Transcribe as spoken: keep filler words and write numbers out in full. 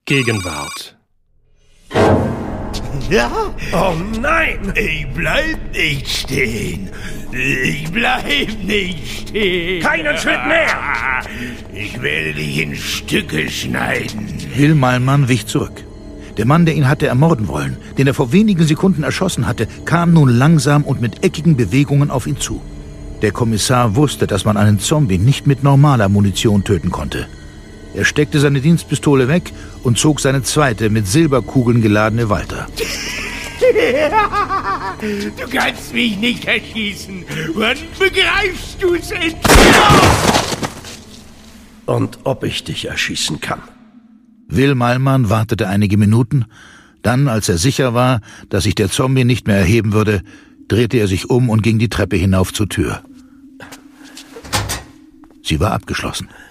Gegenwart. Ja? Oh nein! Ich bleib nicht stehen. Ich bleib nicht stehen. Keinen Schritt mehr! Ich werde dich in Stücke schneiden. Will Malmann wich zurück. Der Mann, der ihn hatte ermorden wollen, den er vor wenigen Sekunden erschossen hatte, kam nun langsam und mit eckigen Bewegungen auf ihn zu. Der Kommissar wusste, dass man einen Zombie nicht mit normaler Munition töten konnte. Er steckte seine Dienstpistole weg und zog seine zweite, mit Silberkugeln geladene Walter. Du kannst mich nicht erschießen. Wann begreifst du es endlich? Und ob ich dich erschießen kann. Will Malmann wartete einige Minuten. Dann, als er sicher war, dass sich der Zombie nicht mehr erheben würde, drehte er sich um und ging die Treppe hinauf zur Tür. Sie war abgeschlossen.